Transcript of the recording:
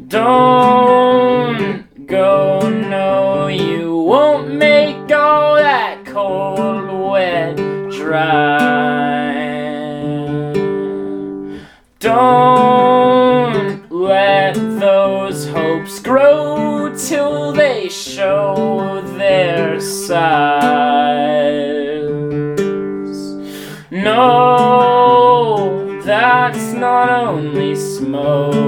Don't go, no, you won't make all that cold, wet, dry. Don't let those hopes grow till they show their size. No, that's not only smoke.